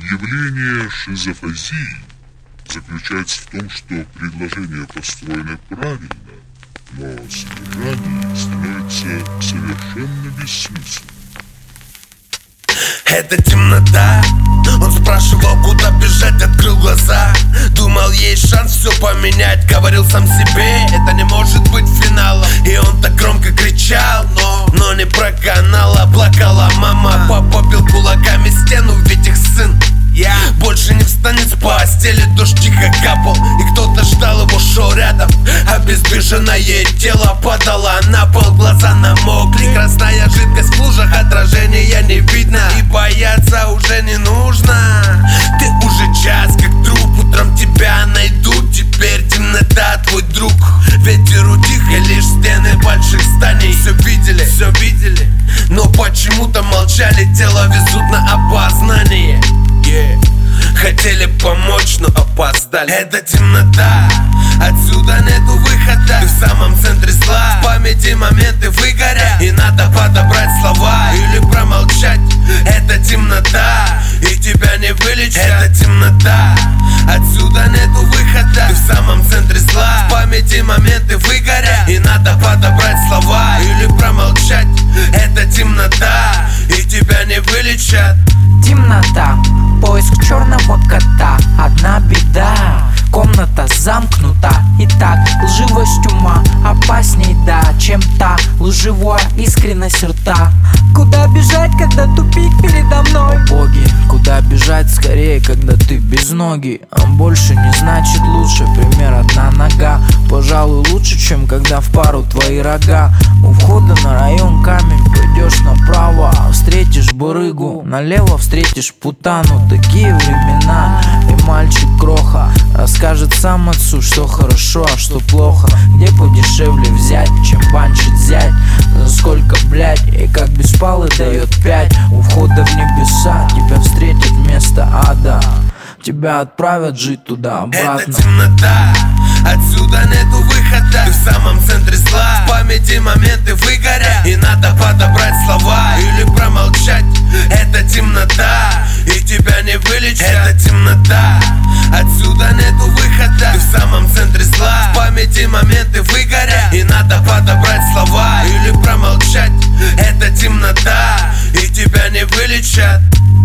Явление шизофазии заключается в том, что предложения построены правильно, но содержание становится совершенно бессмысленным. Это темнота. Он спрашивал, куда бежать, открыл глаза. Думал, есть шанс все поменять. Говорил сам себе, это не может быть финалом. И он так громко кричал, но не проканала. Плакала мама, папа бил кулаками стену, ведь их сын больше не встанет с постели. Дождь тихо капал, и кто-то ждал его, шел рядом. Обездвиженное тело падало на пол, глаза намокли. Красная жидкость в лужах, отражения не видно, и бояться уже не нужно. Ты уже час как труп, утром тебя найдут. Теперь темнота твой друг. Ветер утих, и лишь стены больших зданий все видели, но почему-то молчали. Тело везут на опознание. Хотели помочь, но опоздали. Это темнота, отсюда нету выхода. Ты в самом центре зла, в памяти моменты выгорят, и надо подобрать слова или промолчать. Это темнота, и тебя не вылечат. Это темнота, отсюда нету выхода. Ты в самом центре зла, в памяти моменты выгорят, и надо подобрать слова или промолчать. Это темнота, и тебя не вылечат. Темнота, поиск черного кота. Одна беда, комната замкнута. Итак, лживость ума опасней, да, чем та лживая искренность рта. Куда бежать, когда тупик передо мной? Боги, куда бежать скорее, когда ты без ноги? А больше не значит лучше, пример одна нога. Пожалуй, лучше, чем когда в пару твои рога. У входа на район камень, пойдешь направо, встретишь барыгу, налево встретишь путану. Такие времена, и мальчик кроха расскажет сам отцу, что хорошо, а что плохо. Где подешевле взять, чем банчит зять. За сколько, блять, и как беспалый дает 5. У входа в небеса тебя встретит вместо ада. Тебя отправят жить туда-обратно. Это темнота, отсюда нету выхода. Ты в самом центре зла, в памяти моменты выгорят, и надо подобрать слова или промолчать. Это темнота, и тебя не вылечат. Это темнота, отсюда нету выхода. Ты в самом центре зла, в памяти моменты выгорят, и надо подобрать слова или промолчать. Это темнота, и тебя не вылечат.